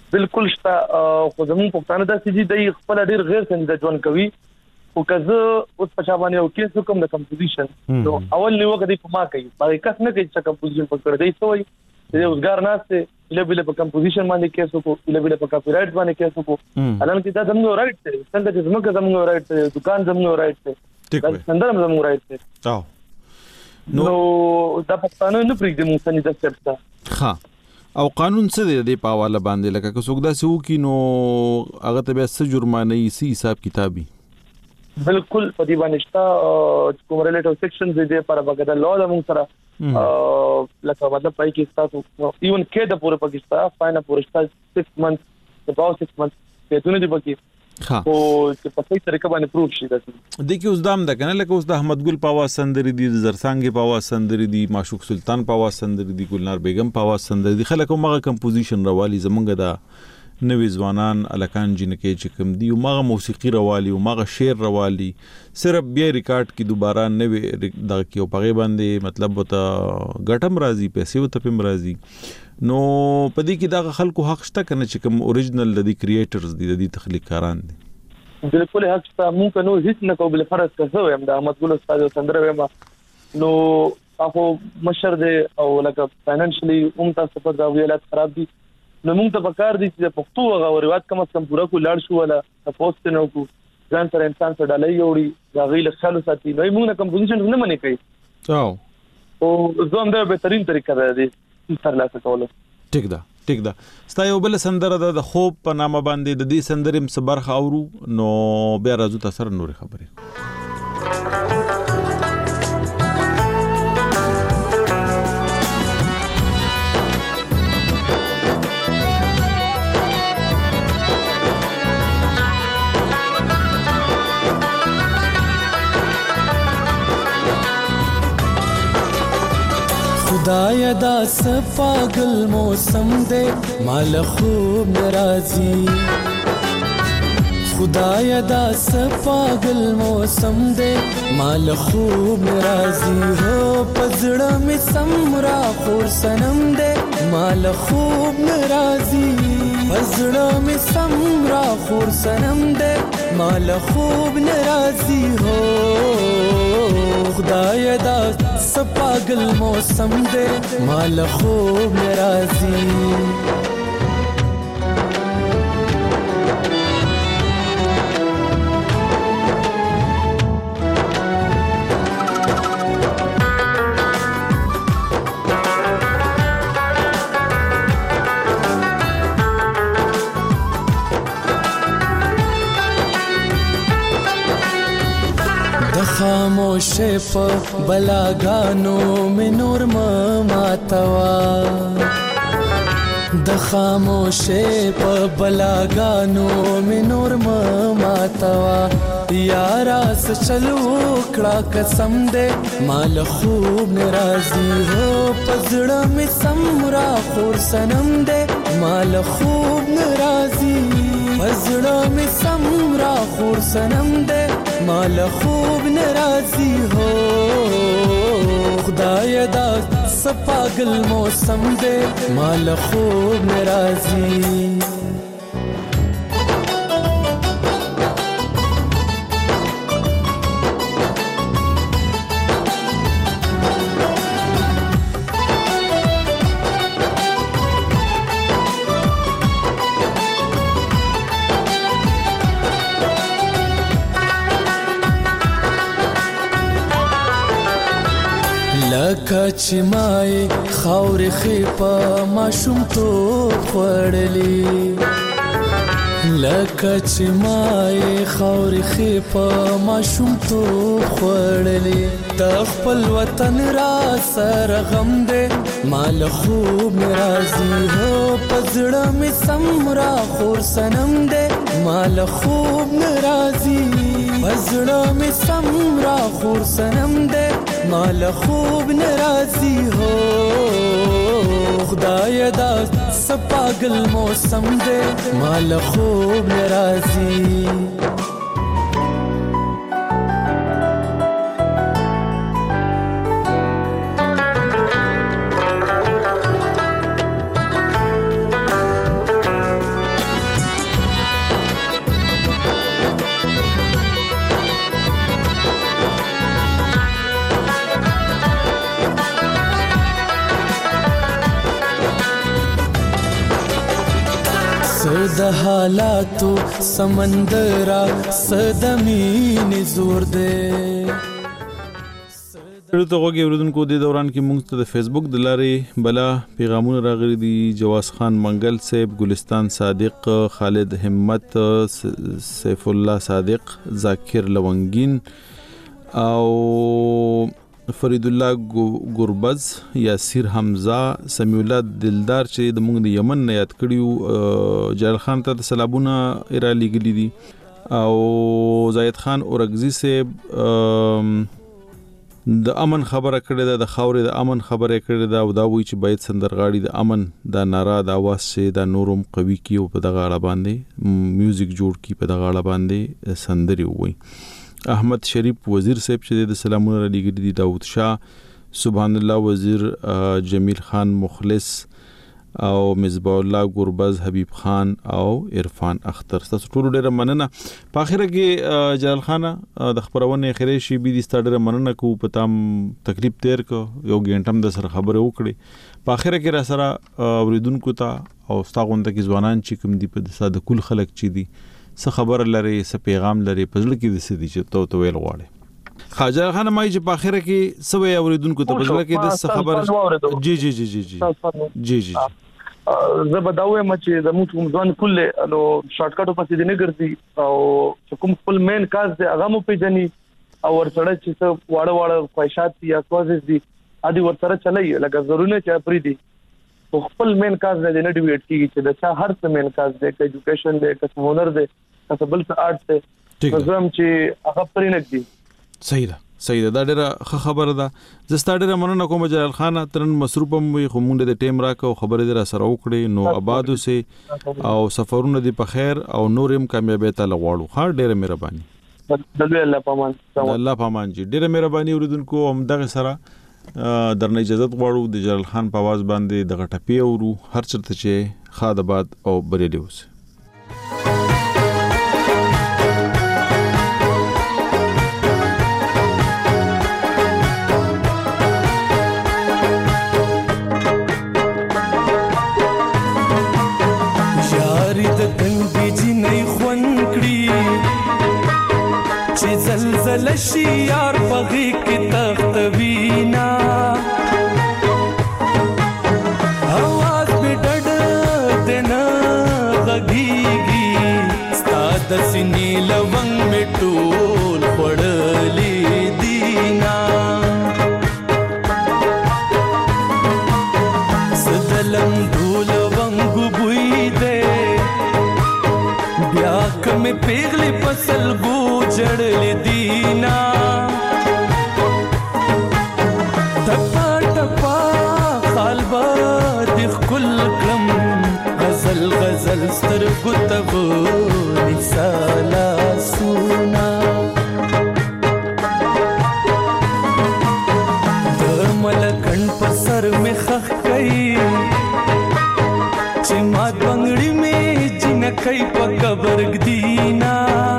بالکل شته. خو زموږ پښتانه د سيجي د خپل ډیر غیر څنګه ژوند کوي او کزه اوس په چا باندې او کیس کوم د کمپوزیشن نو اول نیو کدي په ما کوي باندې کس نه کوي چې کمپوزیشن په کړی دی سوې د روزګار ناشته لیبل په کمپوزیشن باندې کیس کو لیبل په کاپی رائټ باندې کیس کو الان کې دا زموږ رائټ دی څنګه چې زموږ زموږ رائټ دی دکان زموږ رائټ دی دا څنګه زموږ رائټ دی او نو دا پښتانه نه پریږدي مونږ څنګه د سپټا ها او قانون څه دی د پاواله باندې لکه که څوک دا سو کی نو هغه ته به څه جرمانه یې سی حساب کتابي بالکل په دې باندې شته کوم ریلیټیو سیکشنز دي پر هغه د لو د مونږ سره لکه مطلب پای کې تاسو ایون کې د پوره پاکستان فاینه پوره سix months د باو six months په دونه دی پکې ها او چې په څه طریقه باندې پروف شي دا د کې اوس دام د کنه لکه اوس د احمد ګل پاوا سندري دي زرسانګي پاوا سندري دي معشوق سلطان پاوا سندري دي ګلنار بیگم پاوا سندري دي خلک مغه کمپوزیشن روالي زمونږ د نوې ځوانان الکان جنکه چې کوم دی او مغه موسیقي روالي او مغه شعر روالي صرف بیا ریکارډ کی دوباره نوې د کیو پغه باندې مطلب وته غټم راضي پیسې وته پم راضي نو پدې کې دا خلکو حق شته کنه چې کوم اوریجنل د کریئټرز دي د تخلیقاران دي بالکل حق شته مونږ نو هیڅ نه کوو بل فرض کزو هم د احمد ګل استاد سندره وما نو هغه مشر دی او لکه فاینانشلی هم تاسو په دا ویلات خراب دي نو موږ ته پکار دي چې پښتو هغه روایت کم از کم پورا کو لاړ شو ولا تاسو نه کو ځان سره انسان سره ډالۍ وړي دا غیله خالو ساتي نو موږ نه کمپوزیشن نه منې کوي او او زوم دا به ترين طریقه ده دې سره لا څه ټیک ده ټیک ده ستا یو بل سندره ده د خوب په نامه باندې د دې سندرې مصبرخ اورو نو بیا راځو تاسو سره نور خبرې خدایا دا سپاگل موسم دے مال خوب ناراضی خدایا دا سپاگل موسم دے مال خوب ناراضی ہو پزڑا میں سمرا خور سنم دے مال خوب ناراضی پزڑا میں سمرا خور سنم دے مال خوب ناراضی ہو خدایا دا سپاگل موسم دے مال خوب ناراضی خاموش په بلاګانو مې نور ما ماتوا د خاموش په بلاګانو مې نور ما ماتوا یارا س چلو کړه قسم دې مال خوب ناراضي هو پزړه مې سمرا خور سنم دې مال خوب ناراضي پزړه مې سمرا خور سنم دې مال خوب ناراضی ہو خدایا دا سپاگل موسم دے مال خوب ناراضی لکه چې مای خاور خپه ماشوم تو خړلې لکه چې مای خاور خپه ماشوم تو خړلې د خپل وطن را سره غم دې مال خوب ناراضي هو پزړه مې سمرا خور سنم دې مال خوب ناراضي پزړه مې سمرا خور سنم دې مال خوب ناراضی ہو خدایا دا سپاگل موسم دے مال خوب ناراضی د حالاتو سمندرا صدمین زور دے ته وګورئ ورودونکو د دوران کې موږ ته د فیسبوک د لارې بلا پیغامونه راغلي دي. جواز خان منګل صاحب، ګلستان صادق، خالد همت، سیف الله صادق، ذاکر لونګین او فرید الله ګوربز، یاسر حمزه، سمیع الله دلدار چې د موږ د یمن نه یاد کړیو، جلال خان ته د سلامونه را لګلی دي او زاید خان اورګزی صاحب د امن خبره کړې ده، د خاورې د امن خبره کړې ده او دا وایي چې باید سندرغاړي د امن د ناره د اواز سي د نورم قوي کی او په دغه اړه باندې میوزیک جوړ کی په دغه اړه باندې سندري وایي. احمد شریف وزیر صاحب چې د سلامونه لګیدي دي، داوود شاه، سبحان الله وزیر، جمیل خان مخلص او مصباح الله ګوربز، حبیب خان او عرفان اختر. تاسو ټول ډیره مننه. په اخر کې جلال خان د خبرونه خیره شي بي دي ستاره مننه کو پتام تکلیف تیر کو یو ګنټم د سره خبره وکړي. په اخر کې را سره اوریدونکو ته او ستاغونده کې ځوانان چې کوم دي په ساده کول خلک چې دي څه خبر لري، څه پیغام لري، په ځل کې د سدي چې تو تو ویل غواړي. خاجر خان مای چې په اخر کې سوي اوریدونکو ته په ځل کې د څه خبر جی جی جی جی جی جی جی زه به دا وایم چې د موږ ځوان کله نو شارټ کټو پسې دی نه ګرځي او کوم خپل مین کاز دی هغه مو پیژني او ورسره چې څه واړه واړه خواهشات یا کوزز دي ادي ورسره چلای لکه ضروري نه چې پری دي خپل مین کاز نه نه ډیویټ کیږي چې دا هر څه مین کاز دی، که ایجوکیشن دی، که هنر دی، که بل څه آرټ دی، نظم چې هغه پرې نه دي. صحیح ده صحیح ده، دا ډیره خبره ده. زه ستاره ډیره مننه کوم جلال خان، ترن مصروفم وي خو مونږ د ټیم راکو خبره در سره وکړي نو آبادو سه او سفرونه دی په خیر او نورم کامیابی ته لغواړو. خا ډیره مهرباني. د الله پامان الله پامان جی ډیره مهرباني اوریدونکو. هم دغه سره درنه اجازه غواړو د جلال خان په आवाज باندې د غټپی اورو هر چرته چې خادباد او بریلی اوس. زلزل شیار پغی کی تخت وینا आवाज به ډډ دنا غږیږي ستاد سینې لونګ میټول پړلې دینا سدلم دول ونګ بوئی دے بیا کم پیغلی فصل گو جړل دینا ټپا ټپا خالبا د خل کلم غزل غزل ستر ګتو نسالا سونا د ملکن پر سر می خخ کئی چې ما بنگړی می جنکای په قبر گدینا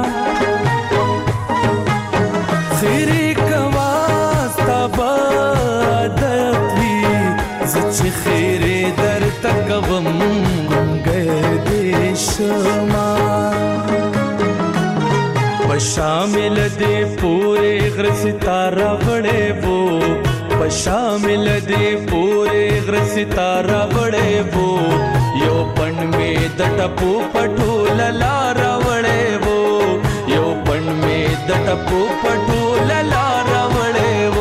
خیری کواستا بادتوی زچ خیری در تکوم گنگه دیشما پشامل دے پورے غر ستارہ بڑے وہ پشامل دے پورے غر ستارہ بڑے وہ یو پن میں دٹپو پٹو للارا وڑے وہ یو پن میں دٹپو پٹو للارا وڑے وہ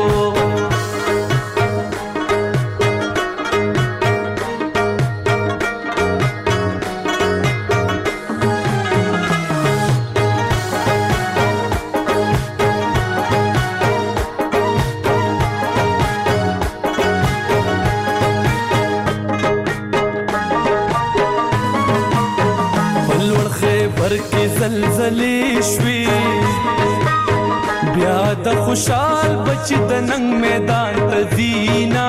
زلزلې شوي بیا د خوشحال بچی د ننګ میدان ته دینا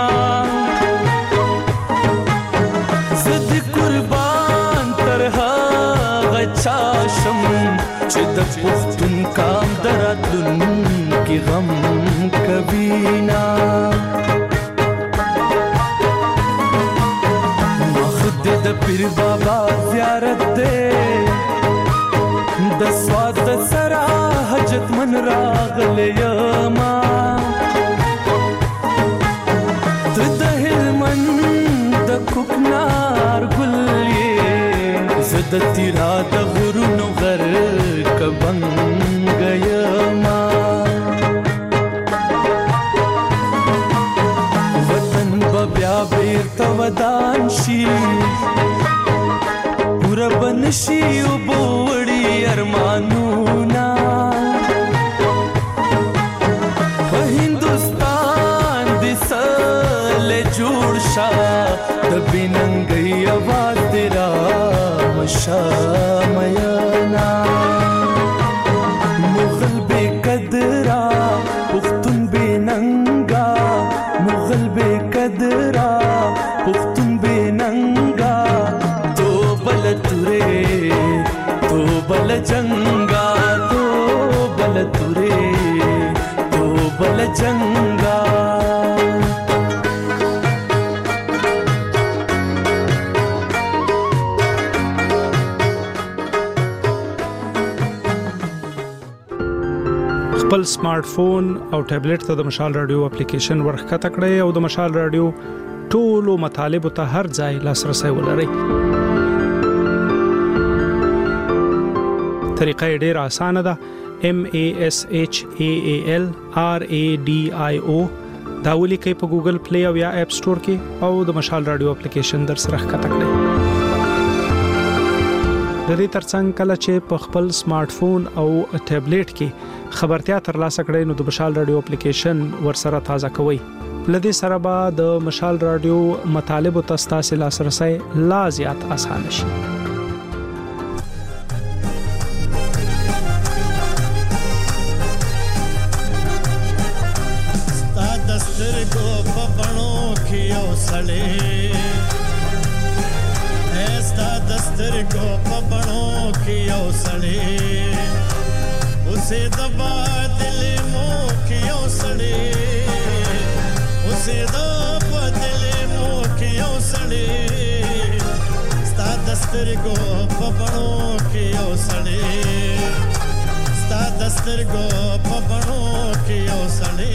زد قربان تر هغه چا شم چې د پښتون کام دراتلون کی غم کبینا مخد د پیر بابا زیارت دے سواد سرا حجت من راغلی یما ته د هلمند د کوکنار ګل یې زه د تیرا د غرونو غرق بنګ یما وطن به بیا بیرته ودان شي پورا بنشي اوبو وړي ارمانونه په هندوستان د سل جوړ شا د بننګي आवाज تیرا مشامينا مغل بے قدرا پختون بے ننگا مغل بے قدرا پختون بے ننگا تو بل تورے تو بل جنگا تو بل تورے تو بل جنگا خپل سمارټ فون او ټابلیټ ته د مشال رادیو اپلیکیشن ورخکته کړئ او د مشال رادیو ټولو مطالبه ته هر ځای لاسرسي ولرئ. طریقه ډیره اسانه ده. M A S H A A L R A D I O دا ولیکئ په ګوګل پلی او یا اپ سٹور کې او د مشال رادیو اپلیکیشن در سره ښکته کړئ. د دې ترڅنګ کله چې په خپل سمارټ فون او ټابلیټ کې خبرتیا ترلاسه کړئ نو د مشال رادیو اپلیکیشن ورسره تازه کوئ. لدې سره به د مشال رادیو مطالب او تاسو لاسرسي لا زیات اسانه شي. ستا دستر کو پپنو کیو سړې ستا دستر کو پپنو کیو سړې उसे दबा दिल मोखियों सड़े उसे दबा दिल मोखियों सड़े स्ता दस्तर को पपड़ों कियो सड़े स्ता दस्तर को पपड़ों कियो सड़े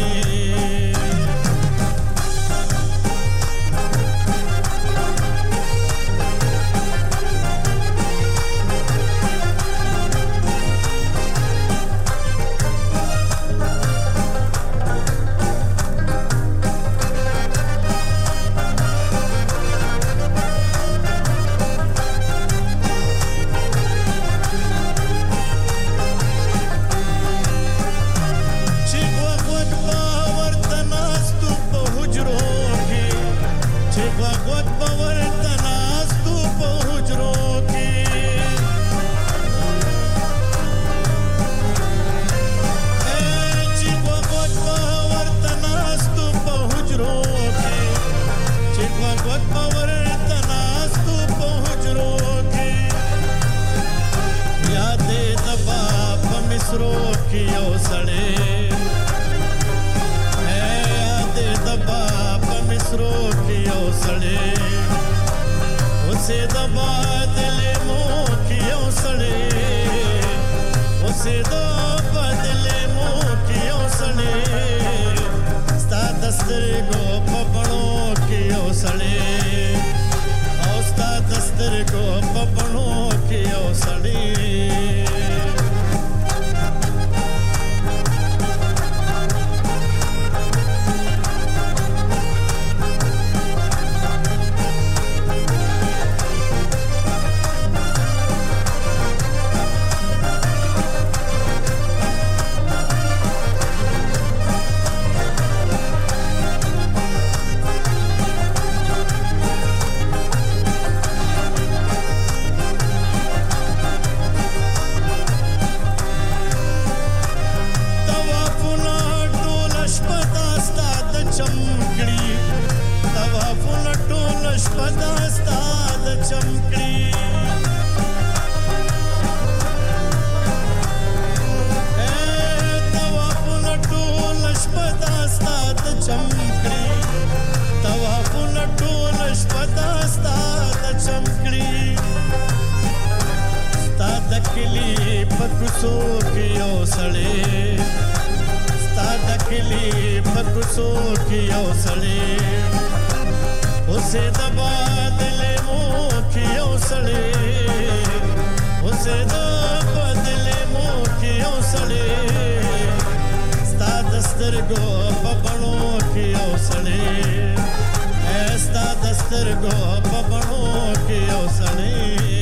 کې یو سړی ستا د کلي په کوڅو کې یو سړی اوسې د بادلې مو کې یو سړی اوسې د بادلې مو کې یو سړی ستا د سترګو په بڼو کې یو سړی ستا د سترګو په بڼو کې یو سړی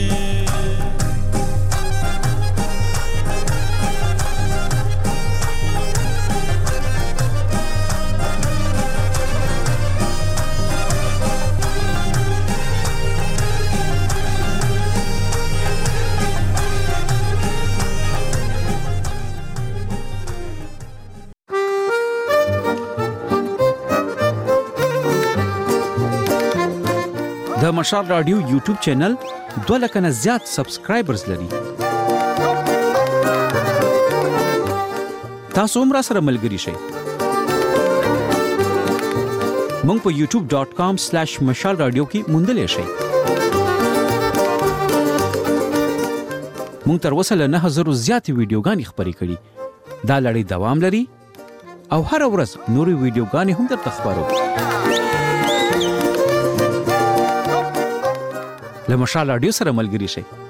د مشال رادیو یوټیوب چینل دوه لک نه زیات سبسکرایبرز لري. تاسو هم راسره ملګري شئ. مونږ په یوټیوب ډاٹ کام سلیش مشال رادیو کې موندلې شئ. مونږ تر اوسه له نه هزار زیاتې ویډیوګانې خپرې کړي. دا لړۍ دوام لري او هر ورځ نورې ویډیوګانې هم درته خپرو. له مشال رادیو سره ملګري شئ.